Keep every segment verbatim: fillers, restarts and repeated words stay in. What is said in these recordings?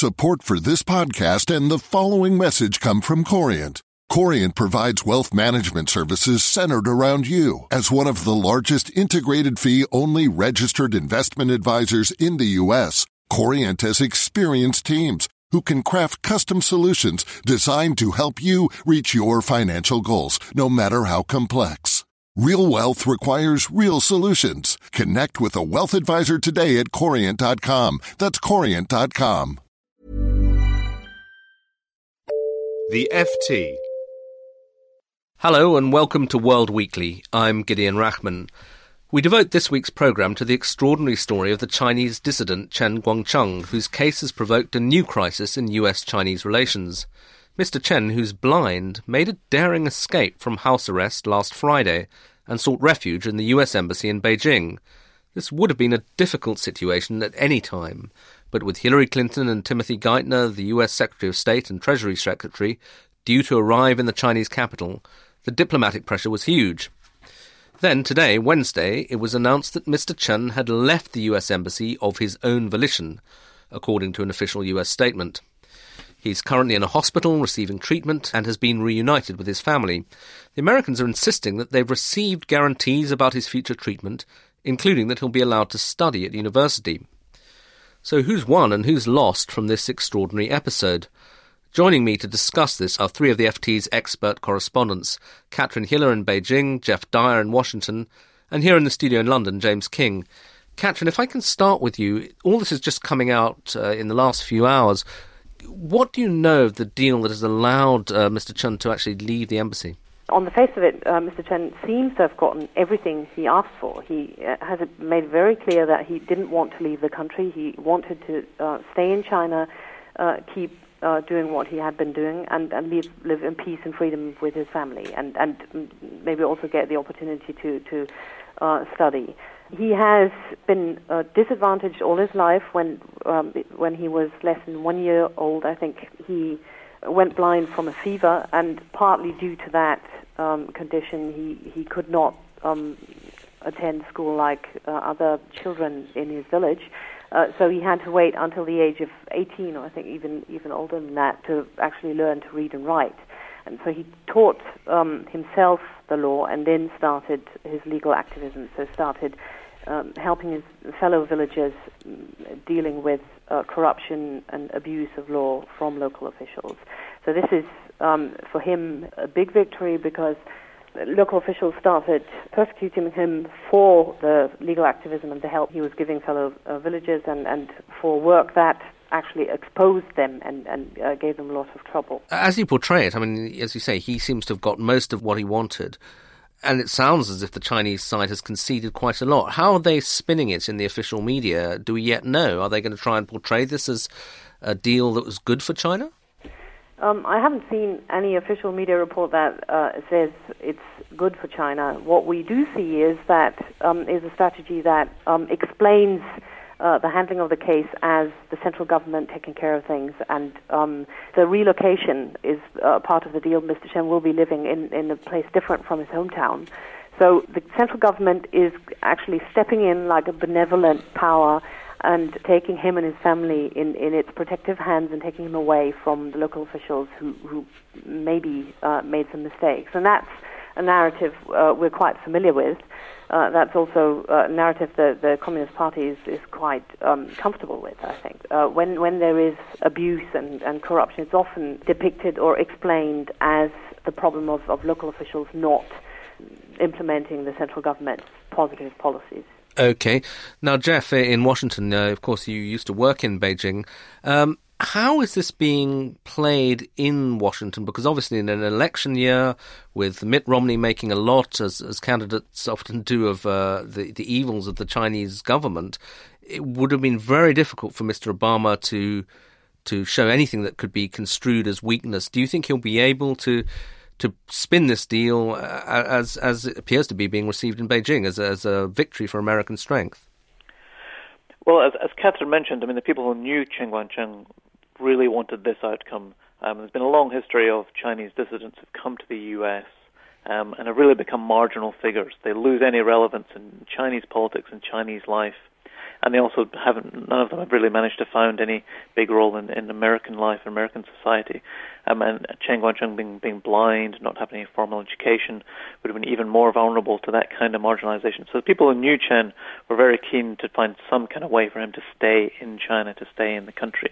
Support for this podcast and the following message come from Corient. Corient provides wealth management services centered around you. As one of the largest integrated fee-only registered investment advisors in the U S, Corient has experienced teams who can craft custom solutions designed to help you reach your financial goals, no matter how complex. Real wealth requires real solutions. Connect with a wealth advisor today at corient dot com. That's corient dot com. The F T. Hello and welcome to World Weekly. I'm Gideon Rachman. We devote this week's programme to the extraordinary story of the Chinese dissident Chen Guangcheng, whose case has provoked a new crisis in U S Chinese relations. Mister Chen, who's blind, made a daring escape from house arrest last Friday and sought refuge in the U S Embassy in Beijing. This would have been a difficult situation at any time, but with Hillary Clinton and Timothy Geithner, the U S Secretary of State and Treasury Secretary, due to arrive in the Chinese capital, the diplomatic pressure was huge. Then, today, Wednesday, it was announced that Mister Chen had left the U S Embassy of his own volition, according to an official U S statement. He's currently in a hospital receiving treatment and has been reunited with his family. The Americans are insisting that they've received guarantees about his future treatment, including that he'll be allowed to study at university. So who's won and who's lost from this extraordinary episode? Joining me to discuss this are three of the F T's expert correspondents, Catherine Hiller in Beijing, Jeff Dyer in Washington, and here in the studio in London, James King. Catherine, if I can start with you, all this is just coming out uh, in the last few hours. What do you know of the deal that has allowed uh, Mister Chen to actually leave the embassy? On the face of it, uh, Mister Chen seems to have gotten everything he asked for. He uh, has made very clear that he didn't want to leave the country. He wanted to uh, stay in China, uh, keep uh, doing what he had been doing, and, and live, live in peace and freedom with his family, and, and maybe also get the opportunity to, to uh, study. He has been uh, disadvantaged all his life. When um, when he was less than one year old, I think he went blind from a fever, and partly due to that um, condition, he, he could not um, attend school like uh, other children in his village. Uh, so he had to wait until the age of eighteen, or I think even, even older than that, to actually learn to read and write. And so he taught um, himself the law and then started his legal activism, so started um, helping his fellow villagers dealing with uh, corruption and abuse of law from local officials. So this is, um, for him, a big victory because local officials started persecuting him for the legal activism and the help he was giving fellow uh, villagers and, and for work that actually exposed them and, and uh, gave them a lot of trouble. As you portray it, I mean, as you say, he seems to have got most of what he wanted. And it sounds as if the Chinese side has conceded quite a lot. How are they spinning it in the official media? Do we yet know? Are they going to try and portray this as a deal that was good for China? Um, I haven't seen any official media report that uh, says it's good for China. What we do see is that um, is a strategy that um, explains uh, the handling of the case as the central government taking care of things, and um, the relocation is uh, part of the deal. Mister Chen will be living in, in a place different from his hometown. So the central government is actually stepping in like a benevolent power and taking him and his family in, in its protective hands and taking him away from the local officials who, who maybe uh, made some mistakes. And that's a narrative uh, we're quite familiar with. Uh, that's also a narrative that the Communist Party is, is quite um, comfortable with, I think. Uh, when, when there is abuse and, and corruption, it's often depicted or explained as the problem of, of local officials not implementing the central government's positive policies. Okay. Now, Jeff, in Washington, uh, of course, you used to work in Beijing. Um, how is this being played in Washington? Because obviously in an election year, with Mitt Romney making a lot, as, as candidates often do, of uh, the, the evils of the Chinese government, it would have been very difficult for Mister Obama to to show anything that could be construed as weakness. Do you think he'll be able to to spin this deal as as it appears to be being received in Beijing as a, as a victory for American strength? Well, as, as Catherine mentioned, I mean, the people who knew Chen Guangcheng really wanted this outcome. Um, there's been a long history of Chinese dissidents who've come to the U S um, and have really become marginal figures. They lose any relevance in Chinese politics and Chinese life. and they also haven't. None of them have really managed to found any big role in, in American life, American society. Um, and Chen Guangcheng being being blind, not having any formal education, would have been even more vulnerable to that kind of marginalization. So the people who knew Chen were very keen to find some kind of way for him to stay in China, to stay in the country.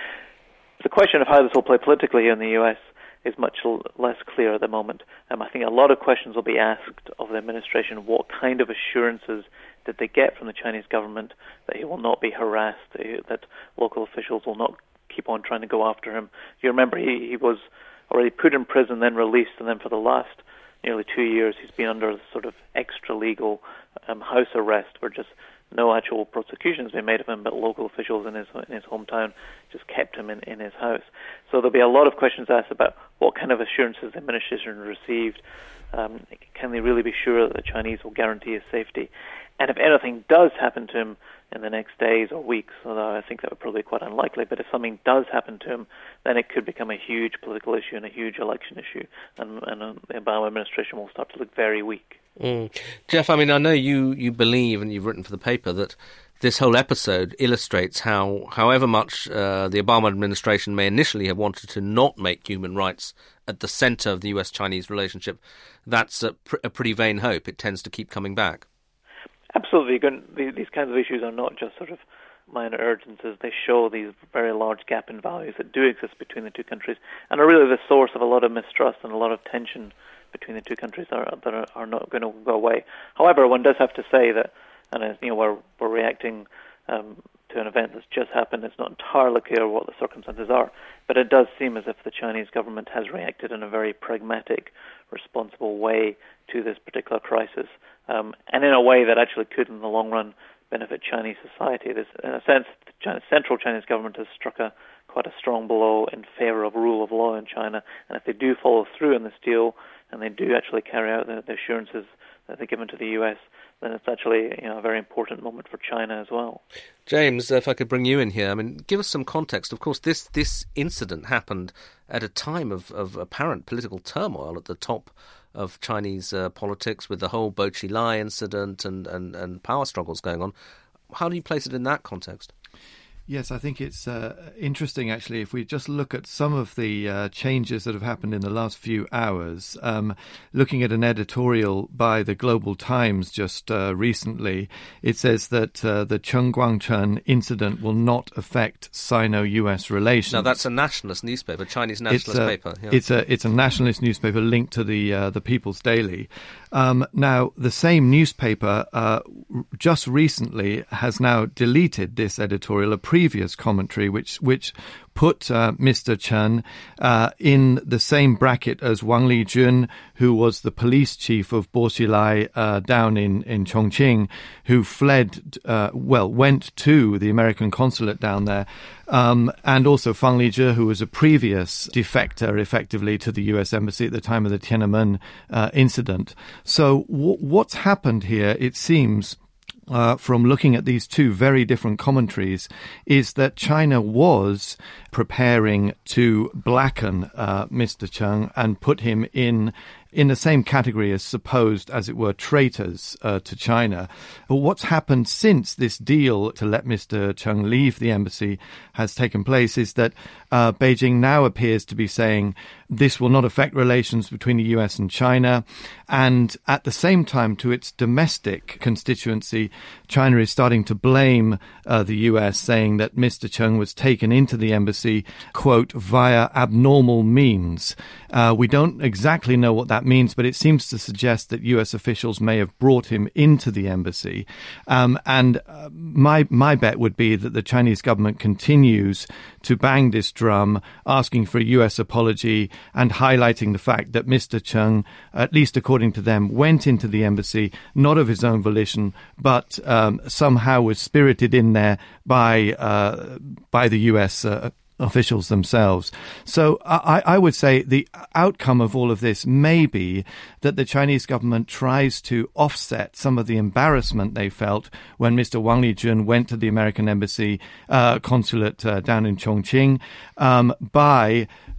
The question of how this will play politically here in the U S is much l- less clear at the moment. Um, I think a lot of questions will be asked of the administration. What kind of assurances did they get from the Chinese government that he will not be harassed, that local officials will not keep on trying to go after him? You remember he, he was already put in prison, then released, and then for the last nearly two years he's been under sort of extra-legal um, house arrest, where just no actual prosecution has been made of him, but local officials in his in his hometown just kept him in, in his house. So there'll be a lot of questions asked about what kind of assurances the administration received. Um, can they really be sure that the Chinese will guarantee his safety? And if anything does happen to him in the next days or weeks, although I think that would probably be quite unlikely, but if something does happen to him, then it could become a huge political issue and a huge election issue, and, and uh, the Obama administration will start to look very weak. Mm. Jeff, I mean, I know you, you believe, and you've written for the paper, that this whole episode illustrates how, however much uh, the Obama administration may initially have wanted to not make human rights at the centre of the U S Chinese relationship, that's a, pr- a pretty vain hope. It tends to keep coming back. Absolutely. These kinds of issues are not just sort of minor urgencies. They show these very large gap in values that do exist between the two countries and are really the source of a lot of mistrust and a lot of tension between the two countries are, that are, are not going to go away. However, one does have to say that, and as, you know, we're, we're reacting um, to an event that's just happened. It's not entirely clear what the circumstances are, but it does seem as if the Chinese government has reacted in a very pragmatic, responsible way to this particular crisis, um, and in a way that actually could, in the long run, benefit Chinese society. This, in a sense, the China, central Chinese government has struck a quite a strong blow in favor of rule of law in China, and if they do follow through in this deal, and they do actually carry out the, the assurances that they're given to the U S, then it's actually, you know, a very important moment for China as well. James, if I could bring you in here, I mean, give us some context. Of course, this this incident happened at a time of, of apparent political turmoil at the top of Chinese uh, politics, with the whole Bo Xilai incident and, and, and power struggles going on. How do you place it in that context? Yes, I think it's uh, interesting, actually, if we just look at some of the uh, changes that have happened in the last few hours. Um, looking at an editorial by the Global Times just uh, recently, it says that uh, the Chen Guangcheng incident will not affect Sino-U S relations. Now, that's a nationalist newspaper, Chinese nationalist it's a, paper. Yeah. It's a it's a nationalist newspaper linked to the uh, the People's Daily. Um, now, the same newspaper uh, just recently has now deleted this editorial, a previous commentary, which which put uh, Mister Chen uh, in the same bracket as Wang Lijun, who was the police chief of Bo Xilai uh, down in, in Chongqing, who fled, uh, well, went to the American consulate down there, um, and also Fang Lizhi, who was a previous defector, effectively, to the U S Embassy at the time of the Tiananmen uh, incident. So w- what's happened here, it seems, Uh, from looking at these two very different commentaries, is that China was preparing to blacken uh, Mister Chen and put him in in the same category as supposed, as it were, traitors uh, to China. But what's happened since this deal to let Mister Chen leave the embassy has taken place is that uh, Beijing now appears to be saying this will not affect relations between the U S and China. And at the same time, to its domestic constituency, China is starting to blame uh, the U S, saying that Mister Chen was taken into the embassy, quote, via abnormal means. Uh, we don't exactly know what that means, but it seems to suggest that U S officials may have brought him into the embassy. Um, and uh, my my bet would be that the Chinese government continues to bang this drum, asking for a U S apology and highlighting the fact that Mister Chen, at least according to them, went into the embassy not of his own volition, but um, somehow was spirited in there by uh, by the U S uh, officials themselves. So I, I would say the outcome of all of this may be that the Chinese government tries to offset some of the embarrassment they felt when Mister Wang Lijun went to the American embassy uh, consulate uh, down in Chongqing um, by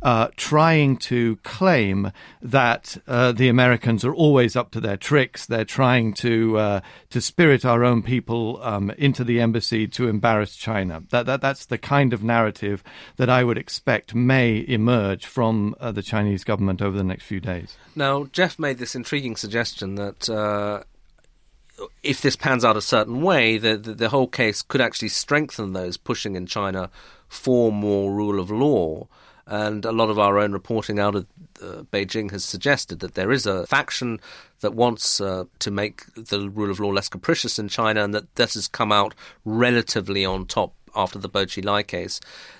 uh, trying to claim that uh, the Americans are always up to their tricks. They're trying to uh, to spirit our own people um, into the embassy to embarrass China. That, that that's the kind of narrative that I would expect may emerge from uh, the Chinese government over the next few days. Now, Jeff made this intriguing suggestion that uh, if this pans out a certain way, the, the, the whole case could actually strengthen those pushing in China for more rule of law. And a lot of our own reporting out of uh, Beijing has suggested that there is a faction that wants uh, to make the rule of law less capricious in China, and that this has come out relatively on top after the Bo Xilai case.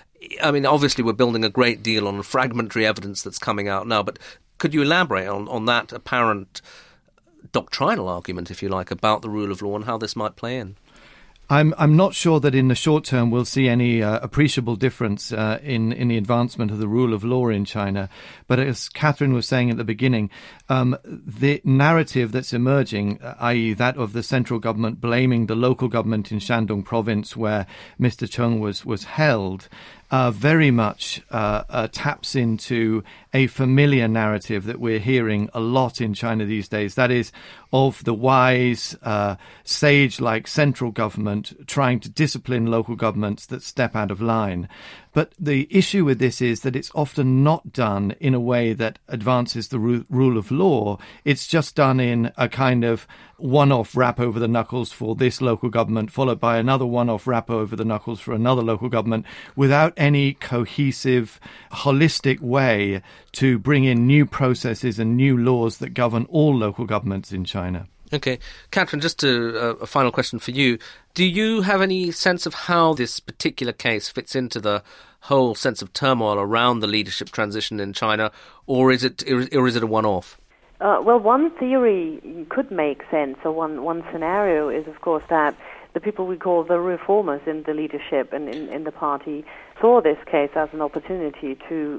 I mean, obviously we're building a great deal on fragmentary evidence that's coming out now, but could you elaborate on, on that apparent doctrinal argument, if you like, about the rule of law and how this might play in? I'm I'm not sure that in the short term we'll see any uh, appreciable difference uh, in in the advancement of the rule of law in China. But as Catherine was saying at the beginning, um, the narrative that's emerging, that is that of the central government blaming the local government in Shandong province where Mister Cheng was was held, uh, very much uh, uh, taps into a familiar narrative that we're hearing a lot in China these days. That is of the wise, uh, sage-like central government trying to discipline local governments that step out of line. But the issue with this is that it's often not done in a way that advances the ru- rule of law. It's just done in a kind of one-off rap over the knuckles for this local government, followed by another one-off rap over the knuckles for another local government, without any cohesive, holistic way to bring in new processes and new laws that govern all local governments in China. Okay. Catherine, just to, uh, a final question for you. Do you have any sense of how this particular case fits into the whole sense of turmoil around the leadership transition in China, or is it or is it a one-off? Uh, well, one theory could make sense, or one, one scenario is, of course, that the people we call the reformers in the leadership and in, in the party saw this case as an opportunity to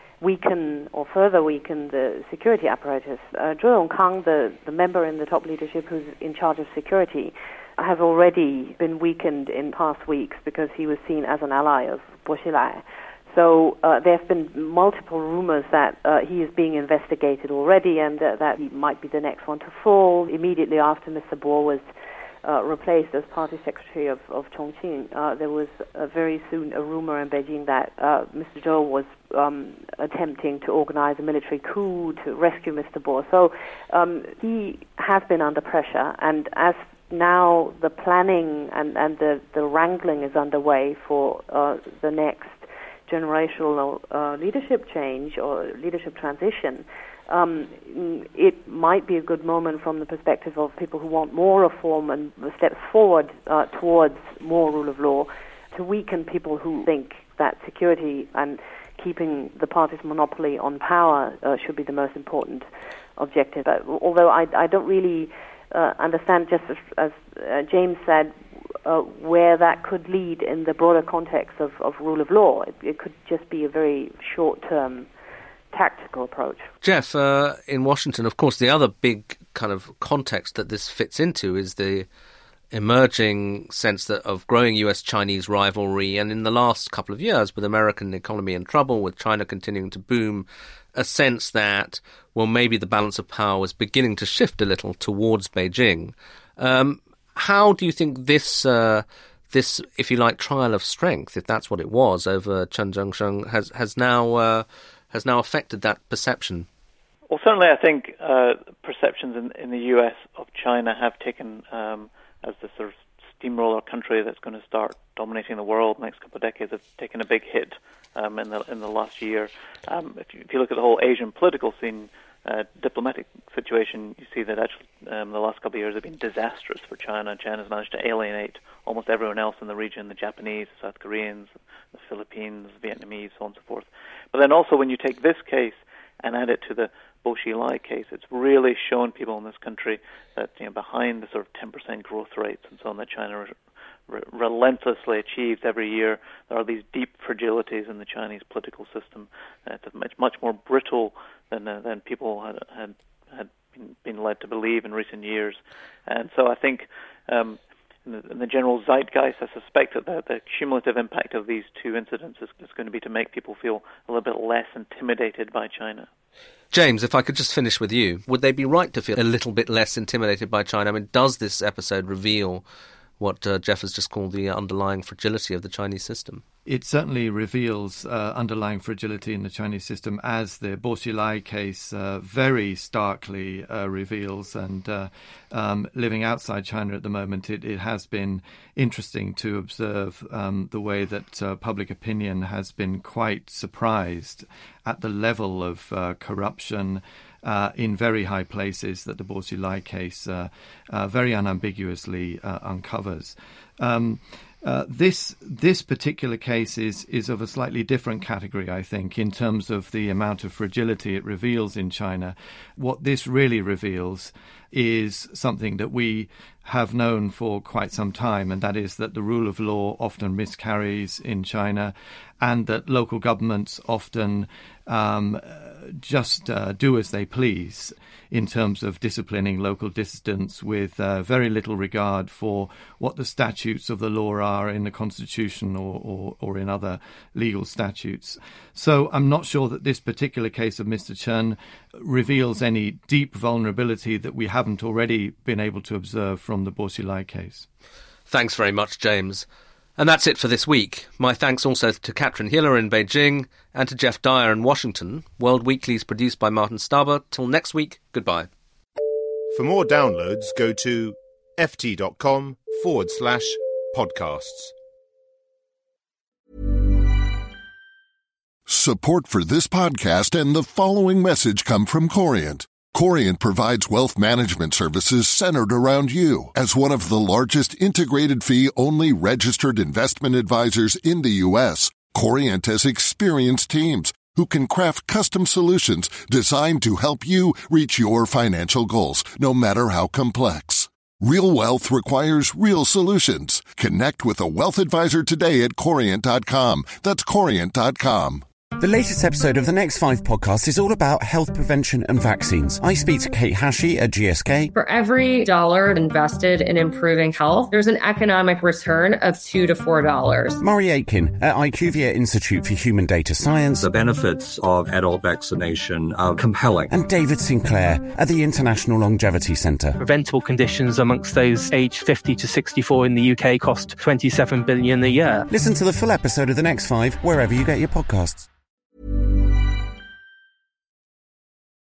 weaken or further weaken the security apparatus. Uh, Zhou Yongkang, the, the member in the top leadership who's in charge of security, has already been weakened in past weeks because he was seen as an ally of Bo Xilai. So uh, there have been multiple rumors that uh, he is being investigated already and uh, that he might be the next one to fall. Immediately after Mister Bo was Uh, replaced as party secretary of, of Chongqing, uh, there was uh, very soon a rumor in Beijing that uh, Mister Zhou was um, attempting to organize a military coup to rescue Mister Bo. So um, he has been under pressure, and as now the planning and, and the, the wrangling is underway for uh, the next generational uh, leadership change or leadership transition, Um, it might be a good moment from the perspective of people who want more reform and steps forward uh, towards more rule of law to weaken people who think that security and keeping the party's monopoly on power uh, should be the most important objective. But although I, I don't really uh, understand, just as, as uh, James said, uh, where that could lead in the broader context of, of rule of law. It, it could just be a very short-term tactical approach. Jeff, uh, in Washington, of course, the other big kind of context that this fits into is the emerging sense that of growing U S-Chinese rivalry, and in the last couple of years, with American economy in trouble, with China continuing to boom, a sense that, well, maybe the balance of power was beginning to shift a little towards Beijing. Um, how do you think this, uh, this, if you like, trial of strength, if that's what it was, over Chen Guangcheng, has, has now... Uh, has now affected that perception? Well, certainly I think uh, perceptions in, in the U S of China have taken, um, as the sort of steamroller country that's going to start dominating the world in the next couple of decades, have taken a big hit um, in the in the last year. Um, if, you, if you look at the whole Asian political scene, uh, diplomatic situation, you see that actually um, the last couple of years have been disastrous for China. China's managed to alienate almost everyone else in the region, the Japanese, the South Koreans, the Philippines, Vietnamese, so on and so forth. But then also when you take this case and add it to the Bo Xilai case, it's really shown people in this country that, you know, behind the sort of ten percent growth rates and so on that China re- relentlessly achieves every year, there are these deep fragilities in the Chinese political system that are much, much more brittle than uh, than people had had, had been, been led to believe in recent years. And so I think um, in the, in the general zeitgeist, I suspect that the, the cumulative impact of these two incidents is, is going to be to make people feel a little bit less intimidated by China. James, if I could just finish with you, would they be right to feel a little bit less intimidated by China? I mean, does this episode reveal what uh, Jeff has just called the underlying fragility of the Chinese system? It certainly reveals uh, underlying fragility in the Chinese system, as the Bo Xilai case uh, very starkly uh, reveals. And uh, um, living outside China at the moment, it, it has been interesting to observe um, the way that uh, public opinion has been quite surprised at the level of uh, corruption uh, in very high places that the Bo Xilai case uh, uh, very unambiguously uh, uncovers. Um, Uh, this this particular case is is of a slightly different category, I think, in terms of the amount of fragility it reveals in China. What this really reveals is something that we have known for quite some time, and that is that the rule of law often miscarries in China, and that local governments often um, just uh, do as they please in terms of disciplining local dissidents, with uh, very little regard for what the statutes of the law are in the Constitution or, or, or in other legal statutes. So I'm not sure that this particular case of Mister Chen reveals any deep vulnerability that we haven't already been able to observe from the Bo Xilai case. Thanks very much, James. And that's it for this week. My thanks also to Catherine Hiller in Beijing and to Jeff Dyer in Washington. World Weekly is produced by Martin Staber. Till next week, goodbye. For more downloads, go to ft.com forward slash podcasts. Support for this podcast and the following message come from Corient. Corient provides wealth management services centered around you. As one of the largest integrated fee-only registered investment advisors in the U S, Corient has experienced teams who can craft custom solutions designed to help you reach your financial goals, no matter how complex. Real wealth requires real solutions. Connect with a wealth advisor today at Corient dot com. That's Corient dot com. The latest episode of the Next Five podcast is all about health prevention and vaccines. I speak to Kate Hashey at G S K. For every dollar invested in improving health, there's an economic return of two to four dollars. Murray Aitken at IQVIA Institute for Human Data Science. The benefits of adult vaccination are compelling. And David Sinclair at the International Longevity Centre. Preventable conditions amongst those aged fifty to sixty-four in the U K cost twenty-seven billion dollars a year. Listen to the full episode of the Next Five wherever you get your podcasts.